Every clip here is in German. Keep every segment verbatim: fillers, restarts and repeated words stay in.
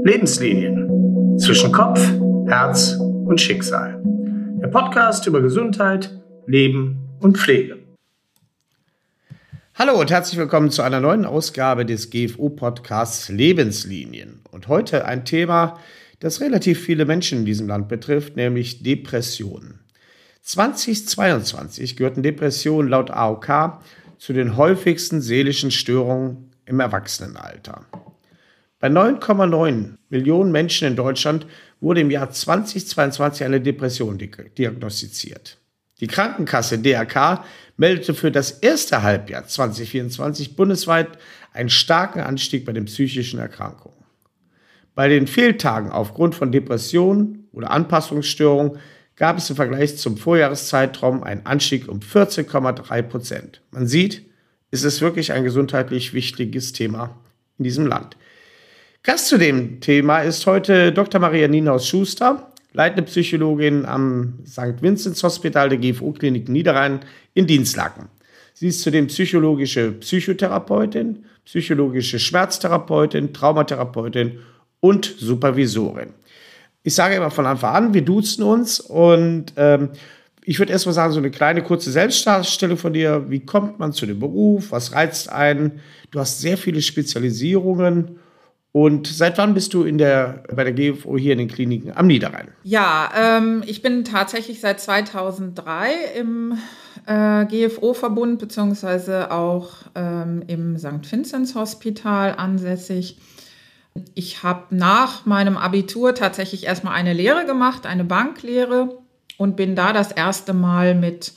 Lebenslinien zwischen Kopf, Herz und Schicksal. Der Podcast über Gesundheit, Leben und Pflege. Hallo und herzlich willkommen zu einer neuen Ausgabe des G F O-Podcasts Lebenslinien. Und heute ein Thema, das relativ viele Menschen in diesem Land betrifft, nämlich Depressionen. zweitausendzweiundzwanzig gehörten Depressionen laut A O K zu den häufigsten seelischen Störungen im Erwachsenenalter. Bei neun Komma neun Millionen Menschen in Deutschland wurde im Jahr zweitausendzweiundzwanzig eine Depression diagnostiziert. Die Krankenkasse D R K meldete für das erste Halbjahr zweitausendvierundzwanzig bundesweit einen starken Anstieg bei den psychischen Erkrankungen. Bei den Fehltagen aufgrund von Depressionen oder Anpassungsstörungen gab es im Vergleich zum Vorjahreszeitraum einen Anstieg um vierzehn Komma drei Prozent. Man sieht, es ist wirklich ein gesundheitlich wichtiges Thema in diesem Land. Gast zu dem Thema ist heute Doktor Maria Nienhaus-Schuster, leitende Psychologin am Sankt Vinzenz Hospital der G F O-Klinik Niederrhein in Dinslaken. Sie ist zudem psychologische Psychotherapeutin, psychologische Schmerztherapeutin, Traumatherapeutin und Supervisorin. Ich sage immer von Anfang an, wir duzen uns und ähm, ich würde erst mal sagen, so eine kleine kurze Selbstdarstellung von dir. Wie kommt man zu dem Beruf? Was reizt einen? Du hast sehr viele Spezialisierungen. Und seit wann bist du in der, bei der G F O hier in den Kliniken am Niederrhein? Ja, ähm, ich bin tatsächlich seit zweitausenddrei im äh, G F O-Verbund beziehungsweise auch ähm, im Sankt Vinzenz Hospital ansässig. Ich habe nach meinem Abitur tatsächlich erstmal eine Lehre gemacht, eine Banklehre, und bin da das erste Mal mit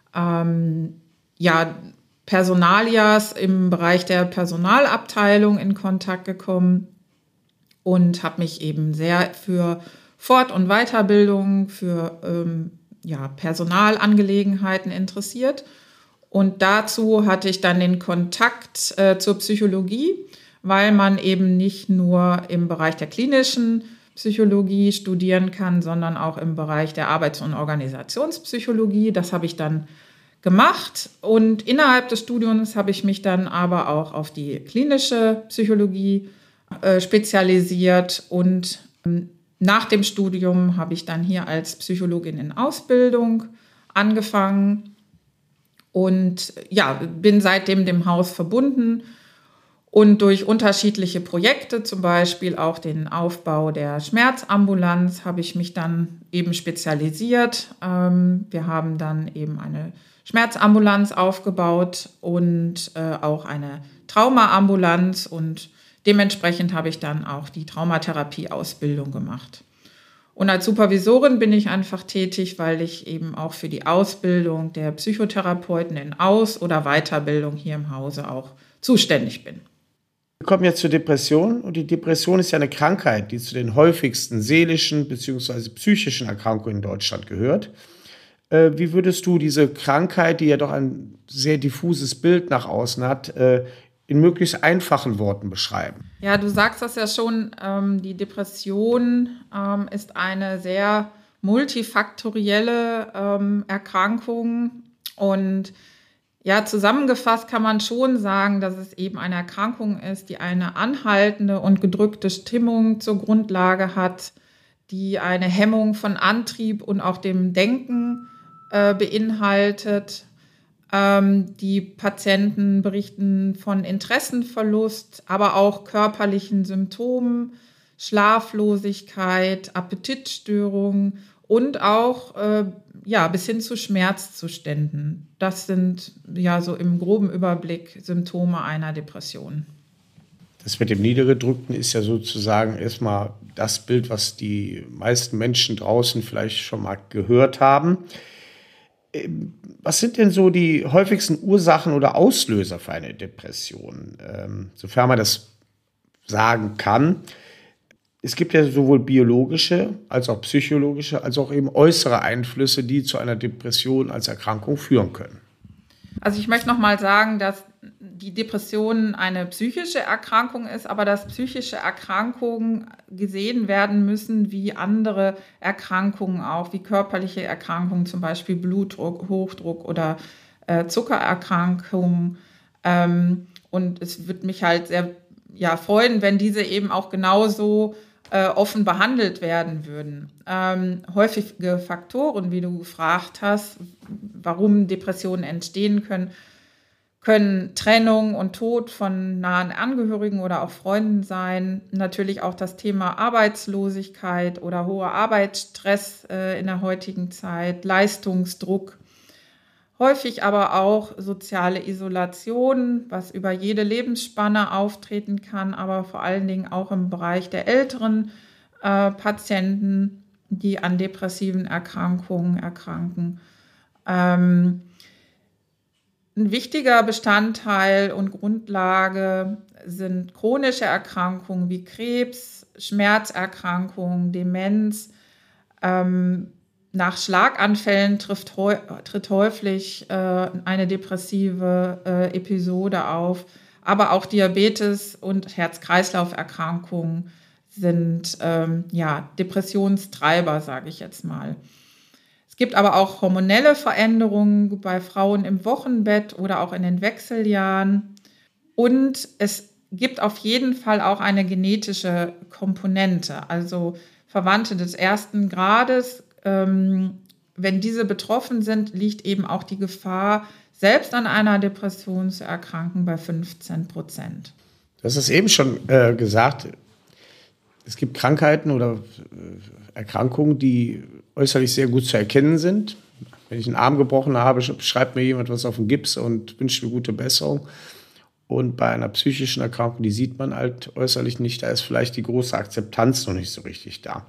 ähm, ja, Personalias im Bereich der Personalabteilung in Kontakt gekommen und habe mich eben sehr für Fort- und Weiterbildung, für ähm, ja, Personalangelegenheiten interessiert. Und dazu hatte ich dann den Kontakt äh, zur Psychologie, weil man eben nicht nur im Bereich der klinischen Psychologie studieren kann, sondern auch im Bereich der Arbeits- und Organisationspsychologie. Das habe ich dann gemacht, und innerhalb des Studiums habe ich mich dann aber auch auf die klinische Psychologie äh, spezialisiert, und ähm, nach dem Studium habe ich dann hier als Psychologin in Ausbildung angefangen und ja, bin seitdem dem Haus verbunden und durch unterschiedliche Projekte, zum Beispiel auch den Aufbau der Schmerzambulanz, habe ich mich dann eben spezialisiert. Ähm, wir haben dann eben eine Schmerzambulanz aufgebaut und äh, auch eine Traumaambulanz, und dementsprechend habe ich dann auch die Traumatherapie-Ausbildung gemacht. Und als Supervisorin bin ich einfach tätig, weil ich eben auch für die Ausbildung der Psychotherapeuten in Aus- oder Weiterbildung hier im Hause auch zuständig bin. Wir kommen jetzt zur Depression, und die Depression ist ja eine Krankheit, die zu den häufigsten seelischen bzw. psychischen Erkrankungen in Deutschland gehört. Äh, wie würdest du diese Krankheit, die ja doch ein sehr diffuses Bild nach außen hat, äh, in möglichst einfachen Worten beschreiben? Ja, du sagst das ja schon, ähm, die Depression ähm, ist eine sehr multifaktorielle ähm, Erkrankung, und ja, zusammengefasst kann man schon sagen, dass es eben eine Erkrankung ist, die eine anhaltende und gedrückte Stimmung zur Grundlage hat, die eine Hemmung von Antrieb und auch dem Denken äh, beinhaltet. Ähm, die Patienten berichten von Interessenverlust, aber auch körperlichen Symptomen, Schlaflosigkeit, Appetitstörungen und auch äh, ja, bis hin zu Schmerzzuständen. Das sind ja so im groben Überblick Symptome einer Depression. Das mit dem Niedergedrückten ist ja sozusagen erstmal das Bild, was die meisten Menschen draußen vielleicht schon mal gehört haben. Was sind denn so die häufigsten Ursachen oder Auslöser für eine Depression, ähm, sofern man das sagen kann? Es gibt ja sowohl biologische als auch psychologische, als auch eben äußere Einflüsse, die zu einer Depression als Erkrankung führen können. Also ich möchte noch mal sagen, dass die Depression eine psychische Erkrankung ist, aber dass psychische Erkrankungen gesehen werden müssen wie andere Erkrankungen auch, wie körperliche Erkrankungen, zum Beispiel Blutdruck, Hochdruck oder äh, Zuckererkrankungen. Ähm, und es würde mich halt sehr ja, freuen, wenn diese eben auch genauso äh, offen behandelt werden würden. Ähm, häufige Faktoren, wie du gefragt hast, warum Depressionen entstehen können, können Trennung und Tod von nahen Angehörigen oder auch Freunden sein. Natürlich auch das Thema Arbeitslosigkeit oder hoher Arbeitsstress äh, in der heutigen Zeit, Leistungsdruck. Häufig aber auch soziale Isolation, was über jede Lebensspanne auftreten kann, aber vor allen Dingen auch im Bereich der älteren äh, Patienten, die an depressiven Erkrankungen erkranken. Ähm, Ein wichtiger Bestandteil und Grundlage sind chronische Erkrankungen wie Krebs, Schmerzerkrankungen, Demenz. Ähm, nach Schlaganfällen trifft, tritt häufig äh, eine depressive äh, Episode auf, aber auch Diabetes und Herz-Kreislauf-Erkrankungen sind ähm, ja, Depressionstreiber, sage ich jetzt mal. Es gibt aber auch hormonelle Veränderungen bei Frauen im Wochenbett oder auch in den Wechseljahren. Und es gibt auf jeden Fall auch eine genetische Komponente, also Verwandte des ersten Grades. Ähm, wenn diese betroffen sind, liegt eben auch die Gefahr, selbst an einer Depression zu erkranken, bei fünfzehn Prozent. Du hast es eben schon äh, gesagt, es gibt Krankheiten oder äh, Erkrankungen, die äußerlich sehr gut zu erkennen sind. Wenn ich einen Arm gebrochen habe, schreibt mir jemand was auf den Gips und wünscht mir gute Besserung. Und bei einer psychischen Erkrankung, die sieht man halt äußerlich nicht, da ist vielleicht die große Akzeptanz noch nicht so richtig da.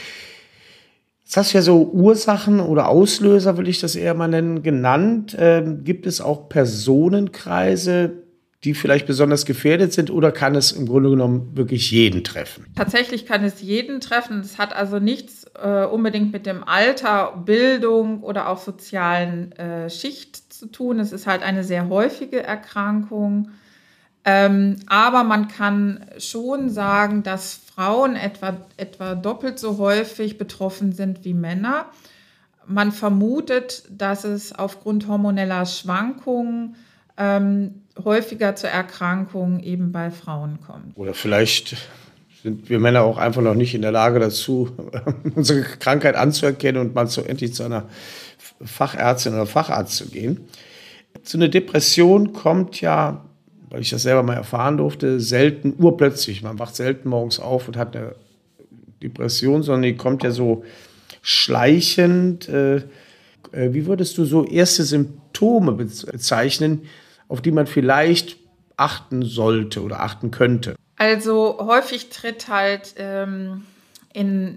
Jetzt hast du ja so Ursachen oder Auslöser, will ich das eher mal nennen, genannt. Ähm, gibt es auch Personenkreise, die vielleicht besonders gefährdet sind, oder kann es im Grunde genommen wirklich jeden treffen? Tatsächlich kann es jeden treffen. Es hat also nichts äh, unbedingt mit dem Alter, Bildung oder auch sozialen äh, Schicht zu tun. Es ist halt eine sehr häufige Erkrankung. Ähm, aber man kann schon sagen, dass Frauen etwa, etwa doppelt so häufig betroffen sind wie Männer. Man vermutet, dass es aufgrund hormoneller Schwankungen ähm, häufiger zu Erkrankungen eben bei Frauen kommt. Oder vielleicht sind wir Männer auch einfach noch nicht in der Lage dazu, unsere Krankheit anzuerkennen und mal so endlich zu einer Fachärztin oder Facharzt zu gehen. So eine Depression kommt ja, weil ich das selber mal erfahren durfte, selten urplötzlich. Man wacht selten morgens auf und hat eine Depression, sondern die kommt ja so schleichend. Äh, wie würdest du so erste Symptome bezeichnen, auf die man vielleicht achten sollte oder achten könnte? Also häufig tritt halt ähm, in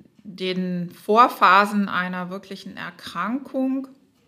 den Vorphasen einer wirklichen Erkrankung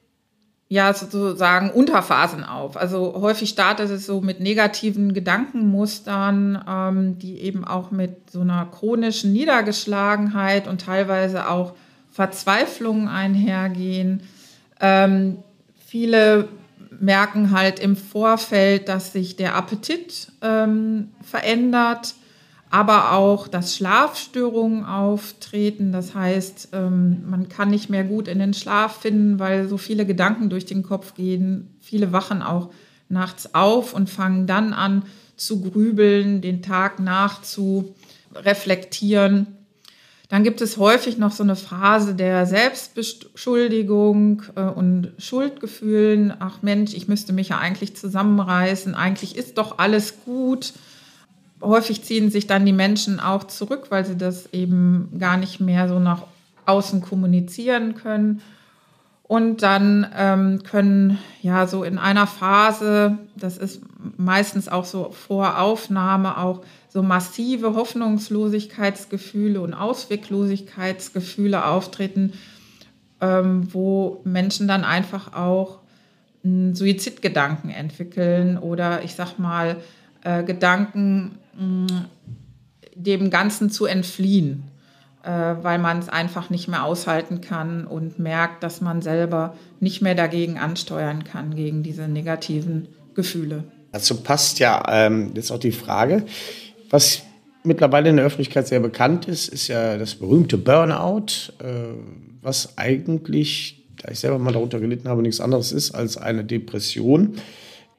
ja sozusagen Unterphasen auf. Also häufig startet es so mit negativen Gedankenmustern, ähm, die eben auch mit so einer chronischen Niedergeschlagenheit und teilweise auch Verzweiflung einhergehen. Ähm, viele merken halt im Vorfeld, dass sich der Appetit ähm, verändert, aber auch, dass Schlafstörungen auftreten. Das heißt, ähm, man kann nicht mehr gut in den Schlaf finden, weil so viele Gedanken durch den Kopf gehen. Viele wachen auch nachts auf und fangen dann an zu grübeln, den Tag nach zu reflektieren. Dann gibt es häufig noch so eine Phase der Selbstbeschuldigung äh, und Schuldgefühlen. Ach Mensch, ich müsste mich ja eigentlich zusammenreißen. Eigentlich ist doch alles gut. Häufig ziehen sich dann die Menschen auch zurück, weil sie das eben gar nicht mehr so nach außen kommunizieren können. Und dann ähm, können ja so in einer Phase, das ist meistens auch so vor Aufnahme, auch so massive Hoffnungslosigkeitsgefühle und Ausweglosigkeitsgefühle auftreten, ähm, wo Menschen dann einfach auch mh, Suizidgedanken entwickeln oder ich sag mal äh, Gedanken, mh, dem Ganzen zu entfliehen, äh, weil man es einfach nicht mehr aushalten kann und merkt, dass man selber nicht mehr dagegen ansteuern kann, gegen diese negativen Gefühle. Dazu passt ja ähm, jetzt auch die Frage, was mittlerweile in der Öffentlichkeit sehr bekannt ist, ist ja das berühmte Burnout, äh, was eigentlich, da ich selber mal darunter gelitten habe, nichts anderes ist als eine Depression.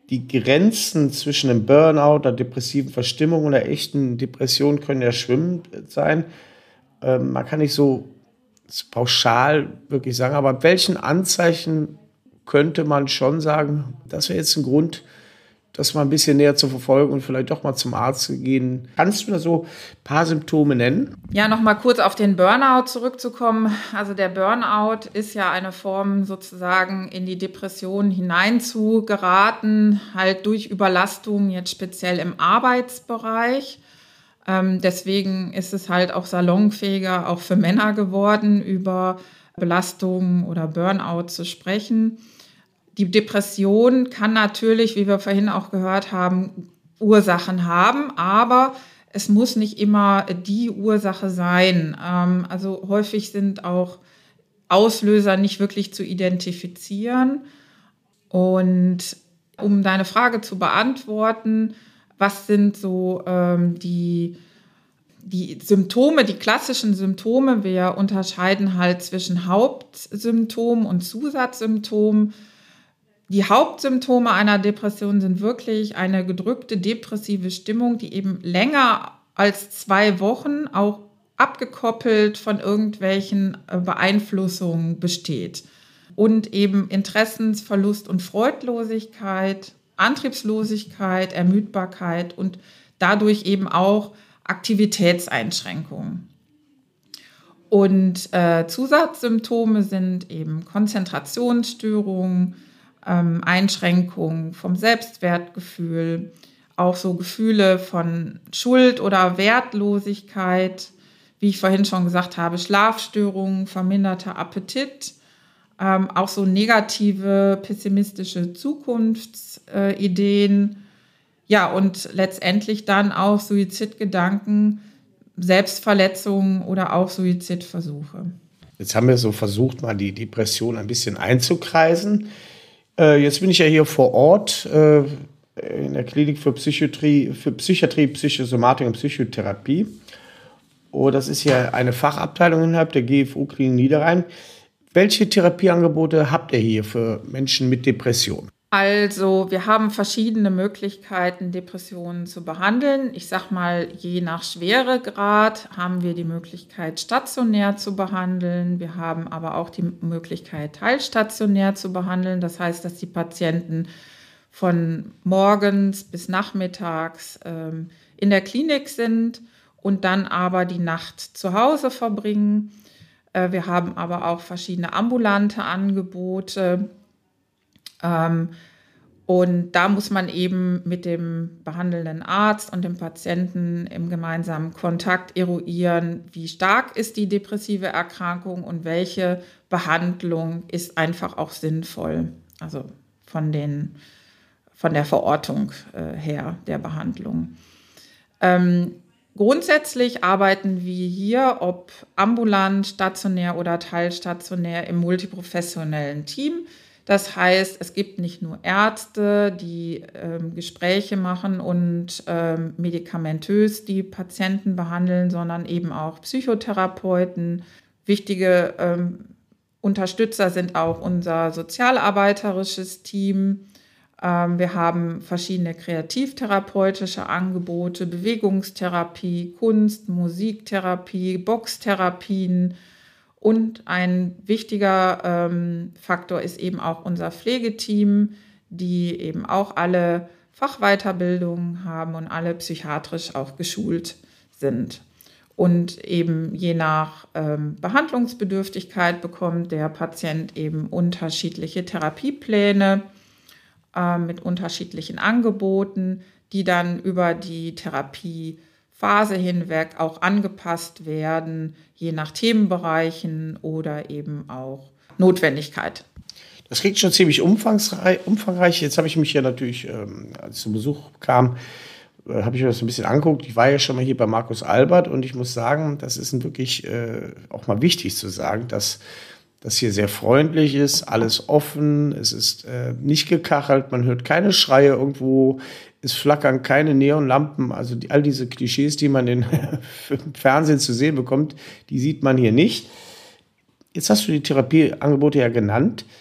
die Grenzen zwischen dem Burnout, der depressiven Verstimmung und der echten Depression können ja schwimmend sein. Ähm, man kann nicht so pauschal wirklich sagen, aber welchen Anzeichen könnte man schon sagen, das wäre jetzt ein Grund, das mal ein bisschen näher zu verfolgen und vielleicht doch mal zum Arzt zu gehen. Kannst du da so ein paar Symptome nennen? Ja, noch mal kurz auf den Burnout zurückzukommen. Also der Burnout ist ja eine Form, sozusagen in die Depression hinein zu geraten, halt durch Überlastung, jetzt speziell im Arbeitsbereich. Ähm, deswegen ist es halt auch salonfähiger, auch für Männer geworden, über Belastung oder Burnout zu sprechen. Die Depression kann natürlich, wie wir vorhin auch gehört haben, Ursachen haben, aber es muss nicht immer die Ursache sein. Ähm, also häufig sind auch Auslöser nicht wirklich zu identifizieren. Und um deine Frage zu beantworten, was sind so ähm, die, die Symptome, die klassischen Symptome? Wir unterscheiden halt zwischen Hauptsymptomen und Zusatzsymptomen. Die Hauptsymptome einer Depression sind wirklich eine gedrückte depressive Stimmung, die eben länger als zwei Wochen auch abgekoppelt von irgendwelchen Beeinflussungen besteht. Und eben Interessensverlust und Freudlosigkeit, Antriebslosigkeit, Ermüdbarkeit und dadurch eben auch Aktivitätseinschränkungen. Und äh, Zusatzsymptome sind eben Konzentrationsstörungen, ähm, Einschränkungen vom Selbstwertgefühl, auch so Gefühle von Schuld oder Wertlosigkeit, wie ich vorhin schon gesagt habe, Schlafstörungen, verminderter Appetit, ähm, auch so negative, pessimistische Zukunftsideen, äh, ja, und letztendlich dann auch Suizidgedanken, Selbstverletzungen oder auch Suizidversuche. Jetzt haben wir so versucht, mal die Depression ein bisschen einzukreisen. Äh, jetzt bin ich ja hier vor Ort äh, in der Klinik für Psychiatrie, für Psychiatrie, Psychosomatik und Psychotherapie. Oh, das ist ja eine Fachabteilung innerhalb der G F U-Klinik Niederrhein. Welche Therapieangebote habt ihr hier für Menschen mit Depression? Also wir haben verschiedene Möglichkeiten, Depressionen zu behandeln. Ich sag mal, je nach Schweregrad haben wir die Möglichkeit, stationär zu behandeln. Wir haben aber auch die Möglichkeit, teilstationär zu behandeln. Das heißt, dass die Patienten von morgens bis nachmittags ähm, in der Klinik sind und dann aber die Nacht zu Hause verbringen. Äh, wir haben aber auch verschiedene ambulante Angebote. Ähm, und da muss man eben mit dem behandelnden Arzt und dem Patienten im gemeinsamen Kontakt eruieren, wie stark ist die depressive Erkrankung und welche Behandlung ist einfach auch sinnvoll. Also von, den, von der Verortung äh, her der Behandlung. Ähm, grundsätzlich arbeiten wir hier, ob ambulant, stationär oder teilstationär, im multiprofessionellen Team. Das heißt, es gibt nicht nur Ärzte, die ähm, Gespräche machen und ähm, medikamentös die Patienten behandeln, sondern eben auch Psychotherapeuten. Wichtige ähm, Unterstützer sind auch unser sozialarbeiterisches Team. Ähm, wir haben verschiedene kreativtherapeutische Angebote, Bewegungstherapie, Kunst, Musiktherapie, Boxtherapien. Und ein wichtiger ähm, Faktor ist eben auch unser Pflegeteam, die eben auch alle Fachweiterbildungen haben und alle psychiatrisch auch geschult sind. Und eben je nach ähm, Behandlungsbedürftigkeit bekommt der Patient eben unterschiedliche Therapiepläne äh, mit unterschiedlichen Angeboten, die dann über die Therapie Phase hinweg auch angepasst werden, je nach Themenbereichen oder eben auch Notwendigkeit. Das klingt schon ziemlich umfangreich. Jetzt habe ich mich ja natürlich, ähm, als ich zum Besuch kam, äh, habe ich mir das ein bisschen angeguckt. Ich war ja schon mal hier bei Markus Albert und ich muss sagen, das ist wirklich äh, auch mal wichtig zu sagen, dass das hier sehr freundlich ist, alles offen, es ist äh, nicht gekachelt, man hört keine Schreie irgendwo, es flackern keine Neonlampen, also die, all diese Klischees, die man in, im Fernsehen zu sehen bekommt, die sieht man hier nicht. Jetzt hast du die Therapieangebote ja genannt.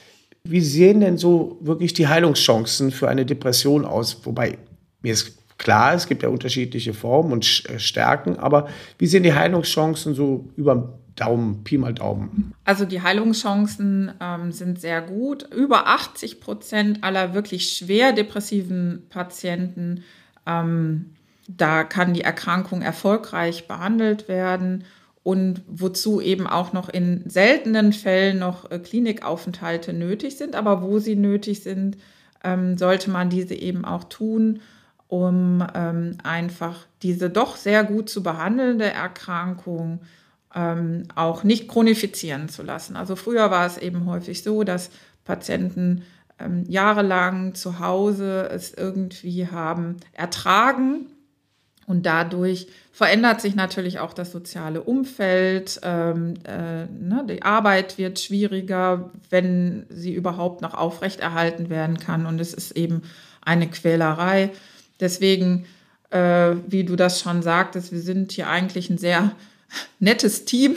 Wie sehen denn so wirklich die Heilungschancen für eine Depression aus? Wobei, mir ist klar, es gibt ja unterschiedliche Formen und Stärken, aber wie sehen die Heilungschancen so über Daumen, Pi mal Daumen? Also die Heilungschancen ähm, sind sehr gut. Über achtzig Prozent aller wirklich schwer depressiven Patienten, ähm, da kann die Erkrankung erfolgreich behandelt werden. Und wozu eben auch noch in seltenen Fällen noch äh, Klinikaufenthalte nötig sind. Aber wo sie nötig sind, ähm, sollte man diese eben auch tun, um ähm, einfach diese doch sehr gut zu behandelnde Erkrankung ähm, auch nicht chronifizieren zu lassen. Also früher war es eben häufig so, dass Patienten ähm, jahrelang zu Hause es irgendwie haben ertragen. Und dadurch verändert sich natürlich auch das soziale Umfeld. Ähm, äh, ne, die Arbeit wird schwieriger, wenn sie überhaupt noch aufrechterhalten werden kann. Und es ist eben eine Quälerei. Deswegen, äh, wie du das schon sagtest, wir sind hier eigentlich ein sehr nettes Team.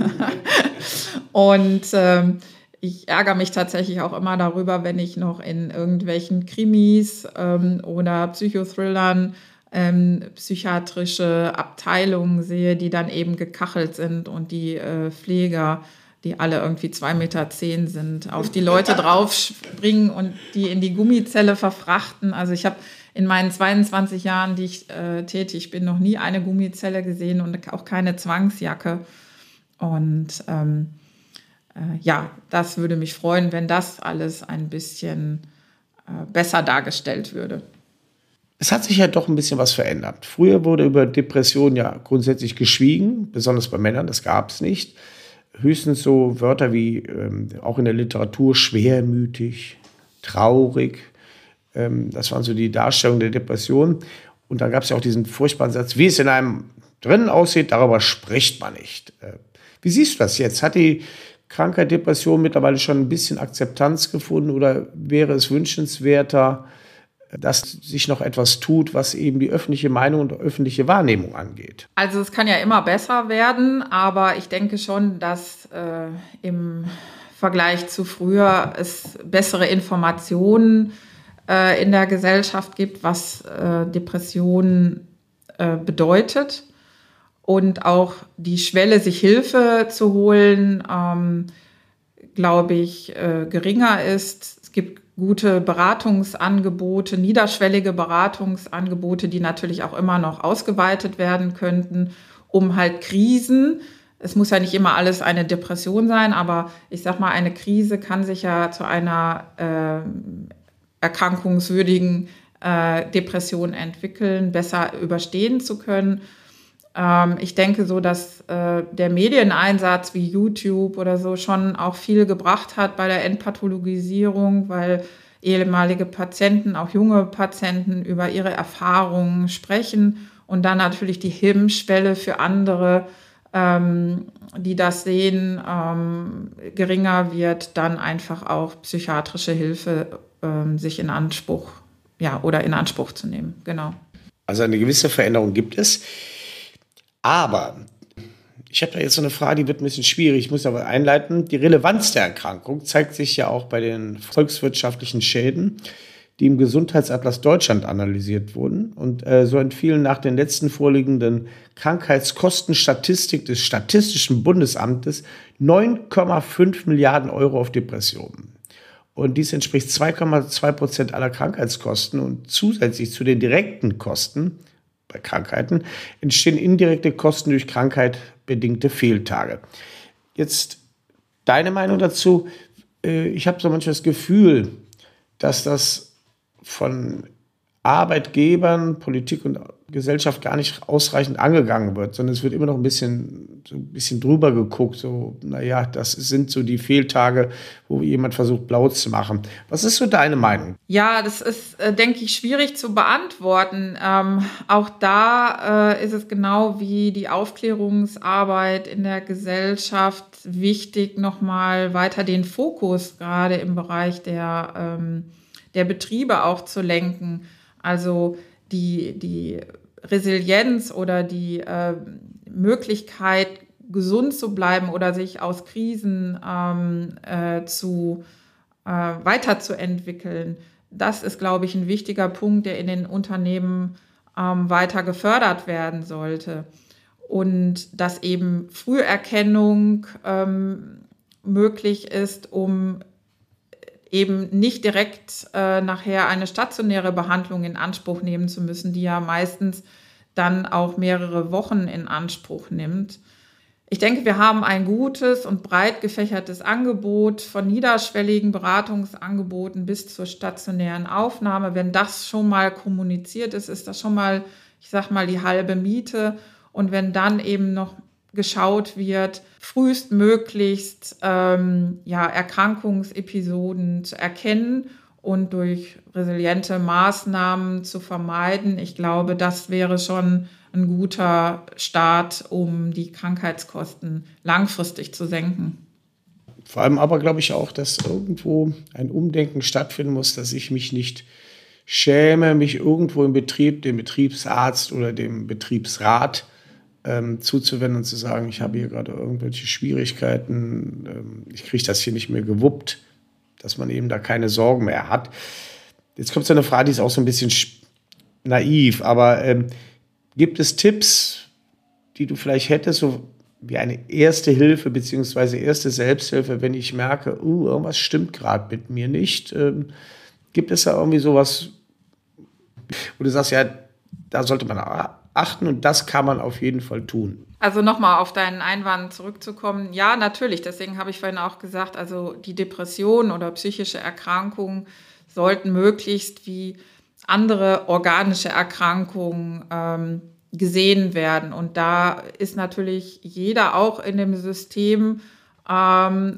Und ähm, ich ärgere mich tatsächlich auch immer darüber, wenn ich noch in irgendwelchen Krimis ähm, oder Psychothrillern Ähm, psychiatrische Abteilungen sehe, die dann eben gekachelt sind und die äh, Pfleger, die alle irgendwie zwei Meter zehn sind, auf die Leute draufspringen und die in die Gummizelle verfrachten. Also ich habe in meinen zweiundzwanzig Jahren, die ich äh, tätig bin, noch nie eine Gummizelle gesehen und auch keine Zwangsjacke. Und ähm, äh, ja, das würde mich freuen, wenn das alles ein bisschen äh, besser dargestellt würde. Es hat sich ja doch ein bisschen was verändert. Früher wurde über Depressionen ja grundsätzlich geschwiegen, besonders bei Männern, das gab es nicht. Höchstens so Wörter wie, ähm, auch in der Literatur, schwermütig, traurig. Ähm, das waren so die Darstellungen der Depression. Und dann gab es ja auch diesen furchtbaren Satz, wie es in einem drinnen aussieht, darüber spricht man nicht. Äh, wie siehst du das jetzt? Hat die Krankheit Depression mittlerweile schon ein bisschen Akzeptanz gefunden oder wäre es wünschenswerter, dass sich noch etwas tut, was eben die öffentliche Meinung und öffentliche Wahrnehmung angeht? Also es kann ja immer besser werden, aber ich denke schon, dass äh, im Vergleich zu früher es bessere Informationen äh, in der Gesellschaft gibt, was äh, Depressionen äh, bedeutet. Und auch die Schwelle, sich Hilfe zu holen, ähm, glaube ich, äh, geringer ist. Es gibt gute Beratungsangebote, niederschwellige Beratungsangebote, die natürlich auch immer noch ausgeweitet werden könnten, um halt Krisen, es muss ja nicht immer alles eine Depression sein, aber ich sag mal, eine Krise kann sich ja zu einer äh, erkrankungswürdigen äh, Depression entwickeln, besser überstehen zu können. Ähm, ich denke so, dass äh, der Medieneinsatz wie YouTube oder so schon auch viel gebracht hat bei der Entpathologisierung, weil ehemalige Patienten, auch junge Patienten über ihre Erfahrungen sprechen und dann natürlich die Hemmschwelle für andere, ähm, die das sehen, ähm, geringer wird, dann einfach auch psychiatrische Hilfe ähm, sich in Anspruch, ja, oder in Anspruch zu nehmen. Genau. Also eine gewisse Veränderung gibt es. Aber ich habe da jetzt so eine Frage, die wird ein bisschen schwierig, ich muss aber einleiten. Die Relevanz der Erkrankung zeigt sich ja auch bei den volkswirtschaftlichen Schäden, die im Gesundheitsatlas Deutschland analysiert wurden. Und äh, so entfielen nach den letzten vorliegenden Krankheitskostenstatistik des Statistischen Bundesamtes neun Komma fünf Milliarden Euro auf Depressionen. Und dies entspricht zwei Komma zwei Prozent aller Krankheitskosten und zusätzlich zu den direkten Kosten bei Krankheiten entstehen indirekte Kosten durch krankheitbedingte Fehltage. Jetzt deine Meinung dazu. Ich habe so manchmal das Gefühl, dass das von Arbeitgebern, Politik und Gesellschaft gar nicht ausreichend angegangen wird, sondern es wird immer noch ein bisschen, so ein bisschen drüber geguckt. So, naja, das sind so die Fehltage, wo jemand versucht, blau zu machen. Was ist so deine Meinung? Ja, das ist, äh, denke ich, schwierig zu beantworten. Ähm, auch da äh, ist es genau wie die Aufklärungsarbeit in der Gesellschaft wichtig, nochmal weiter den Fokus gerade im Bereich der, ähm, der Betriebe auch zu lenken. Also die, die Resilienz oder die äh, Möglichkeit, gesund zu bleiben oder sich aus Krisen ähm, äh, zu äh, weiterzuentwickeln. Das ist, glaube ich, ein wichtiger Punkt, der in den Unternehmen ähm, weiter gefördert werden sollte. Und dass eben Früherkennung ähm, möglich ist, um eben nicht direkt äh, nachher eine stationäre Behandlung in Anspruch nehmen zu müssen, die ja meistens dann auch mehrere Wochen in Anspruch nimmt. Ich denke, wir haben ein gutes und breit gefächertes Angebot von niederschwelligen Beratungsangeboten bis zur stationären Aufnahme. Wenn das schon mal kommuniziert ist, ist das schon mal, ich sag mal, die halbe Miete. Und wenn dann eben noch geschaut wird, frühestmöglichst ähm, ja, Erkrankungsepisoden zu erkennen und durch resiliente Maßnahmen zu vermeiden, ich glaube, das wäre schon ein guter Start, um die Krankheitskosten langfristig zu senken. Vor allem aber glaube ich auch, dass irgendwo ein Umdenken stattfinden muss, dass ich mich nicht schäme, mich irgendwo im Betrieb dem Betriebsarzt oder dem Betriebsrat ähm, zuzuwenden und zu sagen, ich habe hier gerade irgendwelche Schwierigkeiten, ähm, ich kriege das hier nicht mehr gewuppt, dass man eben da keine Sorgen mehr hat. Jetzt kommt so eine Frage, die ist auch so ein bisschen naiv, aber ähm, gibt es Tipps, die du vielleicht hättest, so wie eine erste Hilfe beziehungsweise erste Selbsthilfe, wenn ich merke, uh, irgendwas stimmt gerade mit mir nicht? Ähm, gibt es da irgendwie sowas, wo du sagst, ja, da sollte man achten und das kann man auf jeden Fall tun? Also nochmal auf deinen Einwand zurückzukommen. Ja, natürlich. Deswegen habe ich vorhin auch gesagt, also die Depression oder psychische Erkrankungen sollten möglichst wie andere organische Erkrankungen ähm, gesehen werden. Und da ist natürlich jeder auch in dem System, ähm,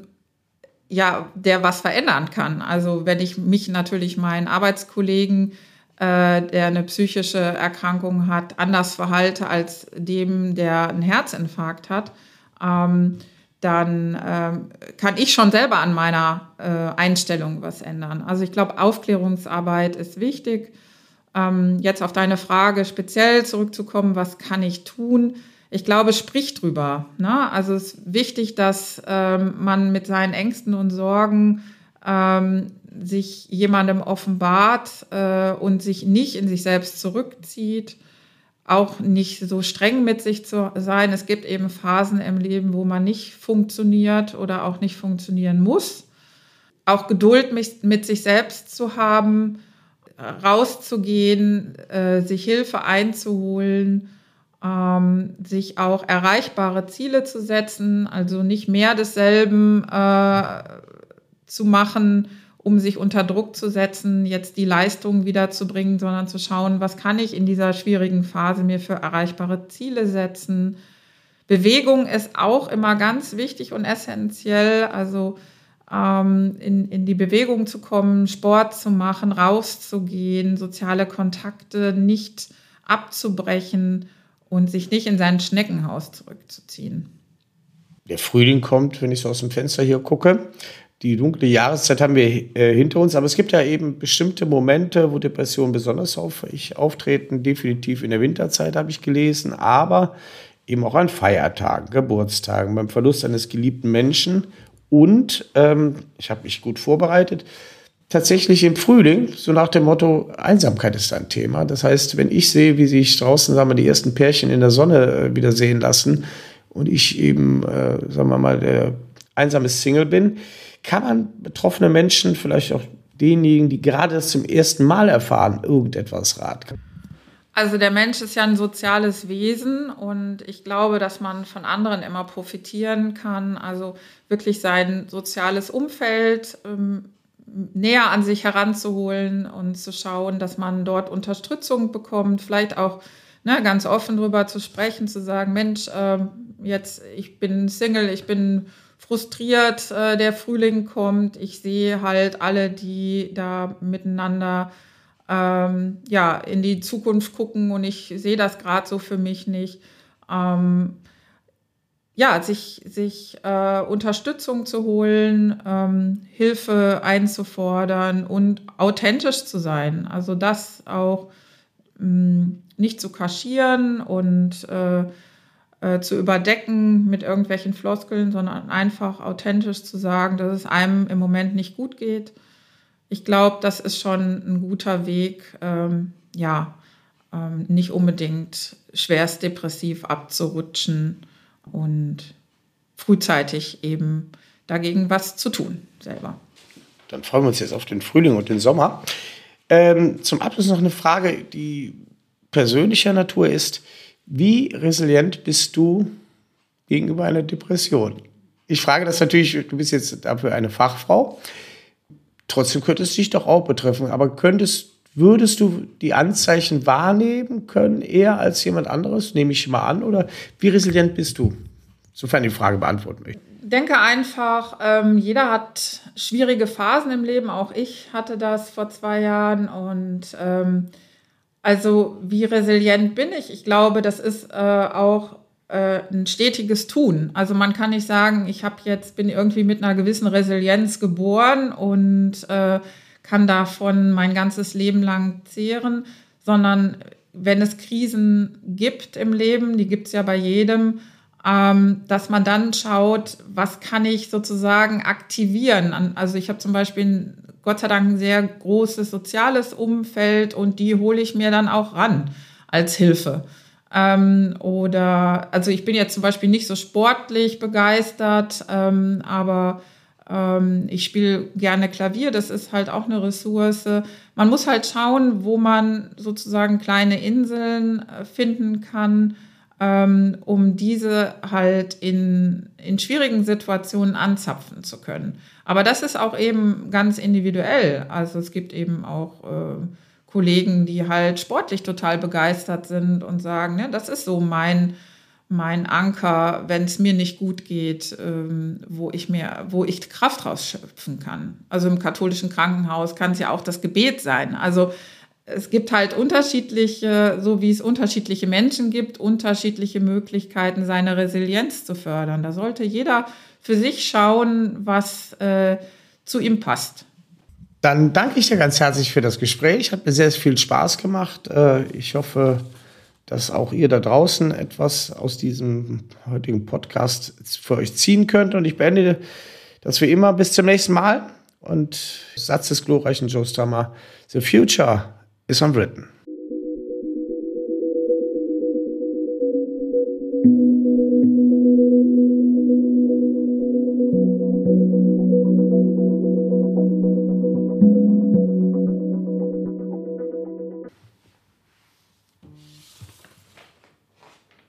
ja, der was verändern kann. Also wenn ich mich natürlich meinen Arbeitskollegen, äh, der eine psychische Erkrankung hat, anders verhalte als dem, der einen Herzinfarkt hat, ähm, dann ähm, kann ich schon selber an meiner äh, Einstellung was ändern. Also ich glaube, Aufklärungsarbeit ist wichtig. Ähm, jetzt auf deine Frage speziell zurückzukommen, was kann ich tun? Ich glaube, sprich drüber. Ne? Also es ist wichtig, dass ähm, man mit seinen Ängsten und Sorgen ähm, sich jemandem offenbart äh, und sich nicht in sich selbst zurückzieht. Auch nicht so streng mit sich zu sein. Es gibt eben Phasen im Leben, wo man nicht funktioniert oder auch nicht funktionieren muss. Auch Geduld mit, mit sich selbst zu haben, rauszugehen, äh, sich Hilfe einzuholen, ähm, sich auch erreichbare Ziele zu setzen, also nicht mehr desselben äh, zu machen, um sich unter Druck zu setzen, jetzt die Leistung wiederzubringen, sondern zu schauen, was kann ich in dieser schwierigen Phase mir für erreichbare Ziele setzen. Bewegung ist auch immer ganz wichtig und essentiell, also ähm, in, in die Bewegung zu kommen, Sport zu machen, rauszugehen, soziale Kontakte nicht abzubrechen und sich nicht in sein Schneckenhaus zurückzuziehen. Der Frühling kommt, wenn ich so aus dem Fenster hier gucke. Die dunkle Jahreszeit haben wir äh, hinter uns, aber es gibt ja eben bestimmte Momente, wo Depressionen besonders häufig auftreten. Definitiv in der Winterzeit, habe ich gelesen, aber eben auch an Feiertagen, Geburtstagen, beim Verlust eines geliebten Menschen. Und, ähm, ich habe mich gut vorbereitet, tatsächlich im Frühling, so nach dem Motto, Einsamkeit ist ein Thema. Das heißt, wenn ich sehe, wie sich draußen, sagen wir, die ersten Pärchen in der Sonne äh, wieder sehen lassen und ich eben, äh, sagen wir mal, der einsame Single bin, kann man betroffene Menschen, vielleicht auch denjenigen, die gerade das zum ersten Mal erfahren, irgendetwas raten? Also der Mensch ist ja ein soziales Wesen und ich glaube, dass man von anderen immer profitieren kann. Also wirklich sein soziales Umfeld ähm, näher an sich heranzuholen und zu schauen, dass man dort Unterstützung bekommt. Vielleicht auch ne, ganz offen drüber zu sprechen, zu sagen, Mensch, äh, jetzt ich bin Single, ich bin frustriert, äh, der Frühling kommt. Ich sehe halt alle, die da miteinander ähm, ja, in die Zukunft gucken und ich sehe das gerade so für mich nicht. Ähm, ja, sich, sich äh, Unterstützung zu holen, ähm, Hilfe einzufordern und authentisch zu sein. Also das auch mh, nicht zu kaschieren und äh, äh, zu überdecken mit irgendwelchen Floskeln, sondern einfach authentisch zu sagen, dass es einem im Moment nicht gut geht. Ich glaube, das ist schon ein guter Weg, ähm, ja, ähm, nicht unbedingt schwerst depressiv abzurutschen und frühzeitig eben dagegen was zu tun selber. Dann freuen wir uns jetzt auf den Frühling und den Sommer. Ähm, zum Abschluss noch eine Frage, die persönlicher Natur ist. Wie resilient bist du gegenüber einer Depression? Ich frage das natürlich, du bist jetzt dafür eine Fachfrau. Trotzdem könnte es dich doch auch betreffen. Aber könntest, würdest du die Anzeichen wahrnehmen können, eher als jemand anderes? Nehme ich mal an. Oder wie resilient bist du? Sofern die Frage beantworten möchte. Ich denke einfach, ähm, jeder hat schwierige Phasen im Leben. Auch ich hatte das vor zwei Jahren. Und ähm, also wie resilient bin ich? Ich glaube, das ist äh, auch äh, ein stetiges Tun. Also man kann nicht sagen, ich habe jetzt bin irgendwie mit einer gewissen Resilienz geboren und äh, kann davon mein ganzes Leben lang zehren, sondern wenn es Krisen gibt im Leben, die gibt es ja bei jedem, ähm, dass man dann schaut, was kann ich sozusagen aktivieren. Also ich habe zum Beispiel ein, Gott sei Dank ein sehr großes soziales Umfeld und die hole ich mir dann auch ran als Hilfe. Ähm, oder, also ich bin jetzt zum Beispiel nicht so sportlich begeistert, ähm, aber ähm, ich spiele gerne Klavier, das ist halt auch eine Ressource. Man muss halt schauen, wo man sozusagen kleine Inseln äh, finden kann, ähm, um diese halt in, in schwierigen Situationen anzapfen zu können. Aber das ist auch eben ganz individuell. Also es gibt eben auch äh, Kollegen, die halt sportlich total begeistert sind und sagen, ne, das ist so mein, mein Anker, wenn es mir nicht gut geht, ähm, wo ich mir, wo ich Kraft rausschöpfen kann. Also im katholischen Krankenhaus kann es ja auch das Gebet sein. Also es gibt halt unterschiedliche, so wie es unterschiedliche Menschen gibt, unterschiedliche Möglichkeiten, seine Resilienz zu fördern. Da sollte jeder für sich schauen, was äh, zu ihm passt. Dann danke ich dir ganz herzlich für das Gespräch. Hat mir sehr viel Spaß gemacht. Ich hoffe, dass auch ihr da draußen etwas aus diesem heutigen Podcast für euch ziehen könnt. Und ich beende das wie immer. Bis zum nächsten Mal. Und Satz des glorreichen Joe Strummer: The future is unwritten.